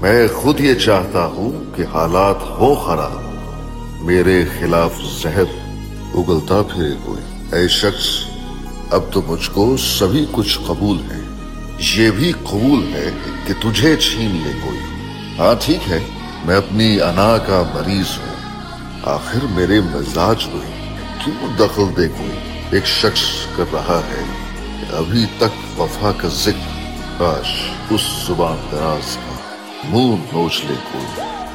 मैं खुद ये चाहता हूँ कि हालात हो खराब, मेरे खिलाफ जहर उगलता फिरे कोई। ऐ शख्स, अब तो मुझको सभी कुछ कबूल है, ये भी कबूल है कि तुझे छीन ले कोई। हाँ ठीक है, मैं अपनी अना का मरीज हूँ, आखिर मेरे मिजाज में क्यों दखल दे कोई। एक शख्स कर रहा है कि अभी तक वफा का जिक्र, काश उस जुबान दराज का मुंह नोच ले कोई।